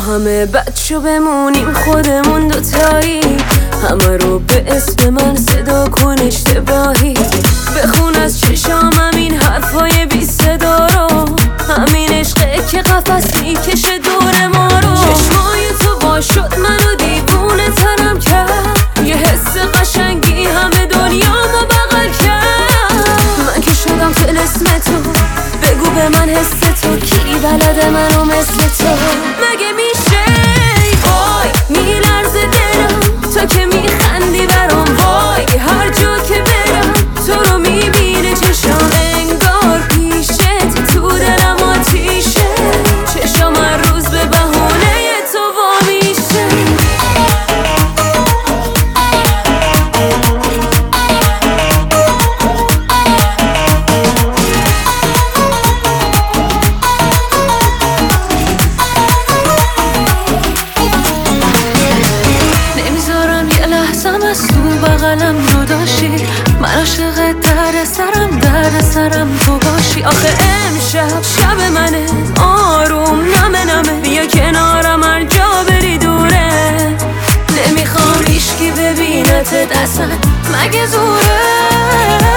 همه بچه بمونیم خودمون دوتایی، همه رو به اسم من صدا کن اشتباهی، بخون از چشامم این حرفای بی صدا رو، همین عشقه که قفس میکشه دور ما رو. چشمای تو با شد منو دیوونه ترم کرد، یه حس قشنگی همه دنیامو بغل کرد. من که شدم طلسم تو، بگو به من حس تو، کی بلده منو مثل تو؟ مگه میشه؟ وای میلرزه دلم تا که میخندی برام، وای هر جا که برم تو رو میبینه چشام، انگار پیشت تو دلم آتیشه، چشام هر روز به بهونه تو وا میشه. نمیذارم یه لحظم از تو بغلم جداشی، من عاشق درد سرم تو باشی. آخه امشب شب منه آروم نمه نمه، بیا کنارم هر جا بری دوره، نمیخوام هیچکی ببینت اصلا مگه زوره؟